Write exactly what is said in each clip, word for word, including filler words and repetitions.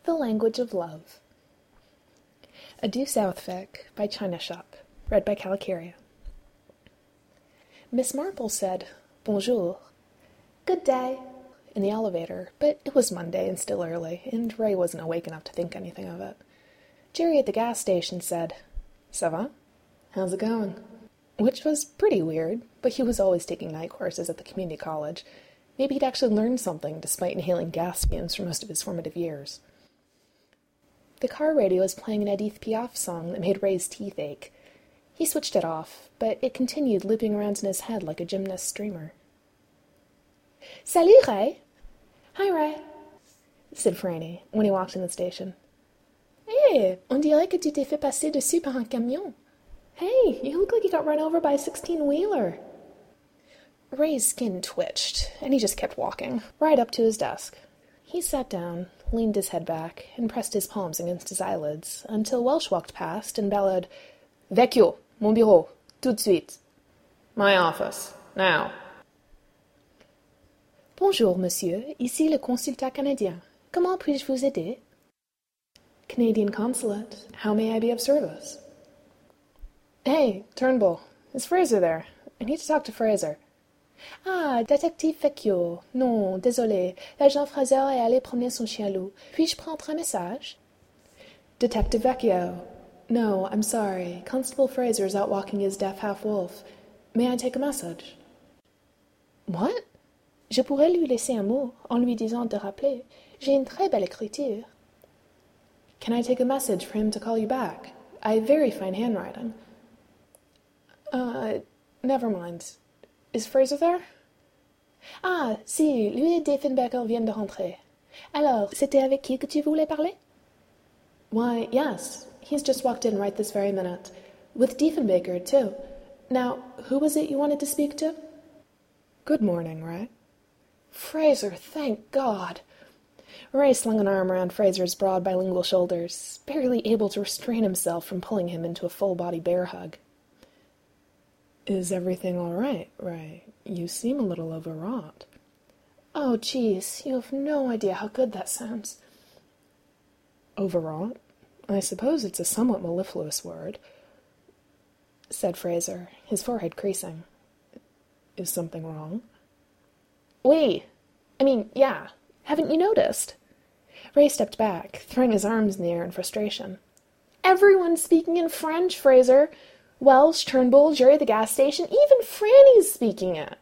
The Language of Love. A Due Southwick by China Shop, read by Calicaria. Miss Marple said, "Bonjour," "Good day," in the elevator, but it was Monday and still early, and Ray wasn't awake enough to think anything of it. Jerry at the gas station said, "Ça va? How's it going?" Which was pretty weird, but he was always taking night courses at the community college. Maybe he'd actually learned something despite inhaling gas fumes for most of his formative years. The car radio was playing an Edith Piaf song that made Ray's teeth ache. He switched it off, but it continued looping around in his head like a gymnast's streamer. "Salut, Ray!" "Hi, Ray," said Franny when he walked in the station. "Eh, on dirait que tu t'es fait passer dessus par un camion." "Hey, you look like you got run over by a sixteen-wheeler." Ray's skin twitched, and he just kept walking, right up to his desk. He sat down, leaned his head back, and pressed his palms against his eyelids, until Welsh walked past and bellowed, "Vecchio, mon bureau, tout de suite." "My office, now." "Bonjour, monsieur, ici le consulat canadien. Comment puis-je vous aider?" "Canadian consulate. How may I be of service?" "Hey, Turnbull, is Fraser there? I need to talk to Fraser." "Ah, détective Vecchio. Non, désolé. L'agent Fraser est allé promener son chien loup. Puis-je prendre un message?" "Detective Vecchio. No, I'm sorry. Constable Fraser is out walking his deaf half-wolf. May I take a message?" "What? Je pourrais lui laisser un mot, en lui disant de rappeler. J'ai une très belle écriture." "Can I take a message for him to call you back? I have very fine handwriting." Uh, never mind. Is Fraser there?" "Ah, si, lui et Diefenbaker viennent de rentrer. Alors, c'était avec qui que tu voulais parler?" "Why, yes. He's just walked in right this very minute. With Diefenbaker, too. Now, who was it you wanted to speak to?" "Good morning, Ray." "Fraser, thank God!" Ray slung an arm around Fraser's broad bilingual shoulders, barely able to restrain himself from pulling him into a full-body bear hug. "Is everything all right, Ray? You seem a little overwrought." "Oh, geez, you have no idea how good that sounds." "Overwrought? I suppose it's a somewhat mellifluous word," said Fraser, his forehead creasing. "Is something wrong?" "Oui. I mean, yeah. Haven't you noticed?" Ray stepped back, throwing his arms in the air in frustration. "Everyone's speaking in French, Fraser. Welsh, Turnbull, Jerry at the gas station, even Franny's speaking it."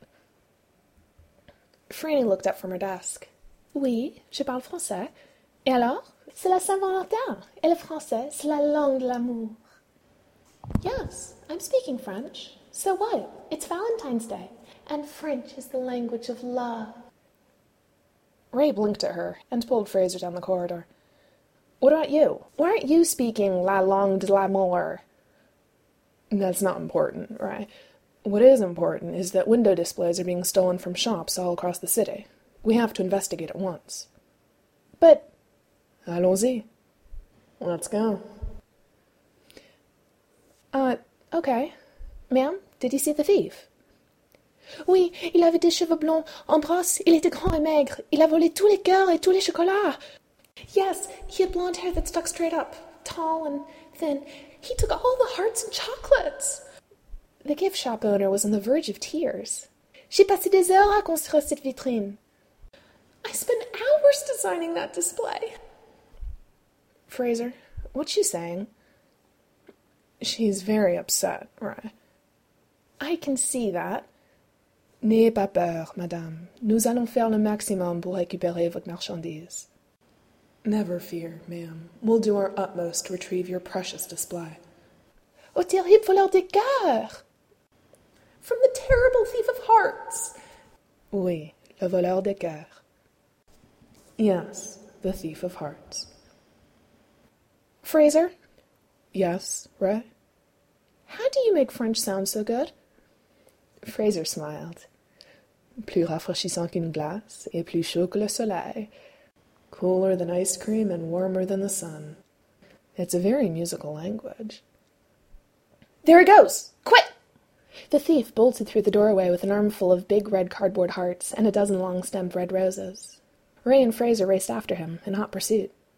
Franny looked up from her desk. "Oui, je parle français. Et alors? C'est la Saint-Valentin, et le français, c'est la langue de l'amour." "Yes, I'm speaking French. So what? It's Valentine's Day, and French is the language of love." Ray blinked at her and pulled Fraser down the corridor. "What about you? Why aren't you speaking la langue de l'amour?" "That's not important, right? What is important is that window displays are being stolen from shops all across the city. We have to investigate at once." "But—" "Allons-y. Let's go." Uh, okay. Ma'am, did you see the thief?" "Oui, il avait des cheveux blonds, en brosse, il était grand et maigre. Il a volé tous les cœurs et tous les chocolats." "Yes, he had blonde hair that stuck straight up, tall and thin. He took all the hearts and chocolates." The gift shop owner was on the verge of tears. "J'ai passé des heures à construire cette vitrine. I spent hours designing that display." "Fraser, what's she saying?" "She's very upset, right?" "I can see that." "N'ayez pas peur, madame. Nous allons faire le maximum pour récupérer votre marchandise." "Never fear, ma'am. We'll do our utmost to retrieve your precious display." "Au terrible voleur de cœurs!" "From the terrible thief of hearts!" "Oui, le voleur de cœurs." "Yes, the thief of hearts." "Fraser?" "Yes, Ray?" "How do you make French sound so good?" Fraser smiled. "Plus rafraîchissant qu'une glace, et plus chaud que le soleil. Cooler than ice cream and warmer than the sun. It's a very musical language." "There he goes! Quick!" The thief bolted through the doorway with an armful of big red cardboard hearts and a dozen long-stemmed red roses. Ray and Fraser raced after him, in hot pursuit.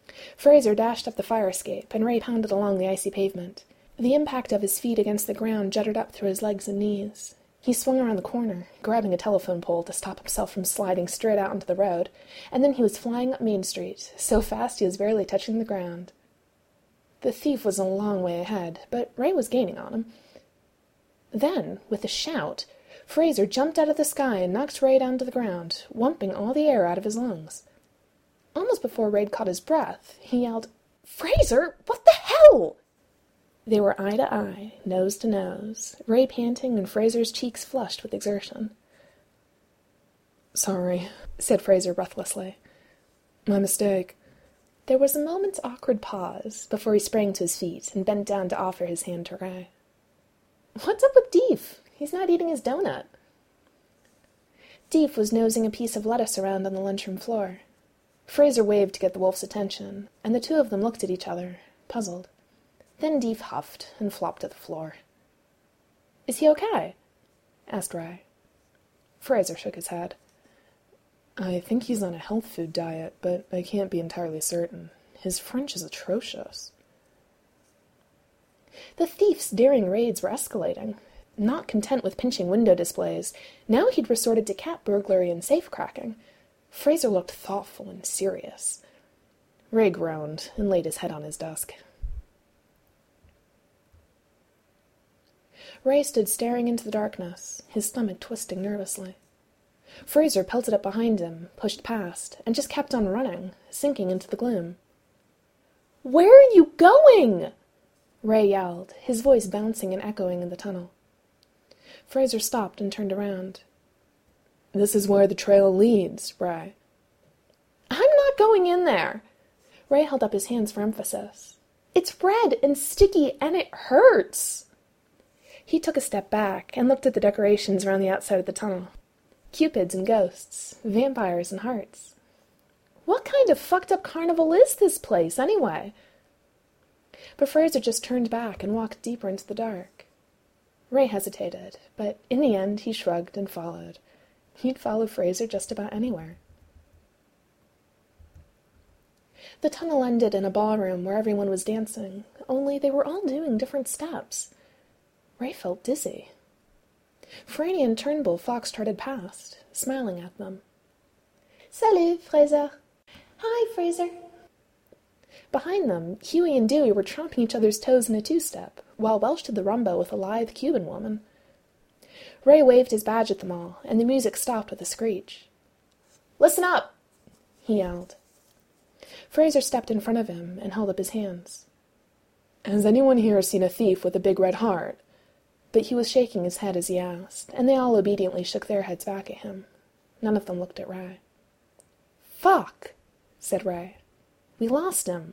Fraser dashed up the fire escape, and Ray pounded along the icy pavement. The impact of his feet against the ground jutted up through his legs and knees. He swung around the corner, grabbing a telephone pole to stop himself from sliding straight out into the road, and then he was flying up Main Street, so fast he was barely touching the ground. The thief was a long way ahead, but Ray was gaining on him. Then, with a shout, Fraser jumped out of the sky and knocked Ray down to the ground, whumping all the air out of his lungs. Almost before Ray caught his breath, he yelled, "Fraser, what the hell?" They were eye to eye, nose to nose, Ray panting and Fraser's cheeks flushed with exertion. "Sorry," said Fraser breathlessly. "My mistake." There was a moment's awkward pause before he sprang to his feet and bent down to offer his hand to Ray. "What's up with Deef? He's not eating his donut." Deef was nosing a piece of lettuce around on the lunchroom floor. Fraser waved to get the wolf's attention, and the two of them looked at each other, puzzled. Then Deef huffed and flopped to the floor. "Is he okay?" asked Ray. Fraser shook his head. "I think he's on a health food diet, but I can't be entirely certain. His French is atrocious." The thief's daring raids were escalating. Not content with pinching window displays, now he'd resorted to cat burglary and safe-cracking. Fraser looked thoughtful and serious. Ray groaned and laid his head on his desk. Ray stood staring into the darkness, his stomach twisting nervously. Fraser pelted up behind him, pushed past, and just kept on running, sinking into the gloom. "Where are you going?" Ray yelled, his voice bouncing and echoing in the tunnel. Fraser stopped and turned around. "This is where the trail leads, Ray." "I'm not going in there." Ray held up his hands for emphasis. "It's red and sticky, and it hurts." He took a step back and looked at the decorations around the outside of the tunnel. Cupids and ghosts, vampires and hearts. What kind of fucked-up carnival is this place, anyway? But Fraser just turned back and walked deeper into the dark. Ray hesitated, but in the end he shrugged and followed. He'd follow Fraser just about anywhere. The tunnel ended in a ballroom where everyone was dancing, only they were all doing different steps. Ray felt dizzy. Franny and Turnbull fox-trotted past, smiling at them. "Salut, Fraser." "Hi, Fraser." Behind them, Huey and Dewey were tromping each other's toes in a two-step, while Welsh did the rumba with a lithe Cuban woman. Ray waved his badge at them all, and the music stopped with a screech. "Listen up!" he yelled. Fraser stepped in front of him and held up his hands. "Has anyone here seen a thief with a big red heart?" But he was shaking his head as he asked, and they all obediently shook their heads back at him. None of them looked at Ray. "Fuck!" said Ray. "We lost him."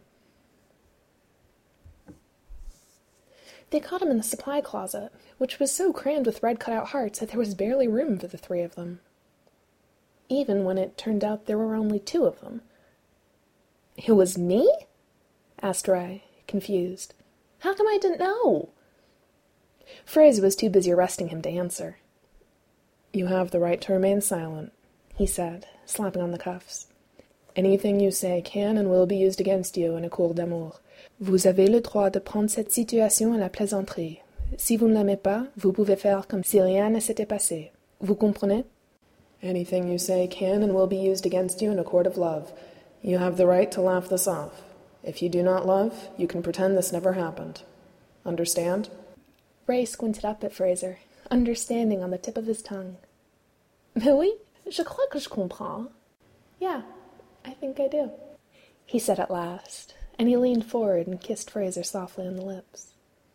They caught him in the supply closet, which was so crammed with red cut-out hearts that there was barely room for the three of them. Even when it turned out there were only two of them. "It was me?" asked Ray, confused. "How come I didn't know?" Fraser was too busy arresting him to answer. "You have the right to remain silent," he said, slapping on the cuffs. "Anything you say can and will be used against you in a cour d'amour. Vous avez le droit de prendre cette situation à la plaisanterie. Si vous ne l'aimez pas, vous pouvez faire comme si rien ne s'était passé. Vous comprenez? Anything you say can and will be used against you in a court of love. You have the right to laugh this off. If you do not love, you can pretend this never happened. Understand?" Ray squinted up at Fraser, understanding on the tip of his tongue. "Mais oui, je crois que je comprends." "Yeah, I think I do," he said at last, and he leaned forward and kissed Fraser softly on the lips.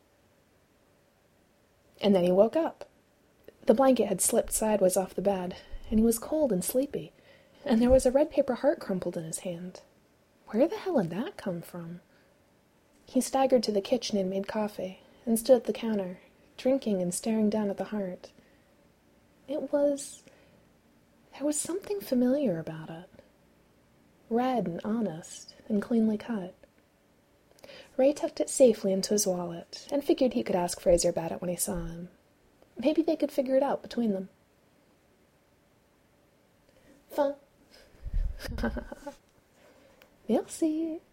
And then he woke up. The blanket had slipped sideways off the bed, and he was cold and sleepy, and there was a red paper heart crumpled in his hand. Where the hell had that come from? He staggered to the kitchen and made coffee, and stood at the counter, drinking and staring down at the heart. It was... there was something familiar about it. Red and honest and cleanly cut. Ray tucked it safely into his wallet, and figured he could ask Fraser about it when he saw him. Maybe they could figure it out between them. Fin. Merci.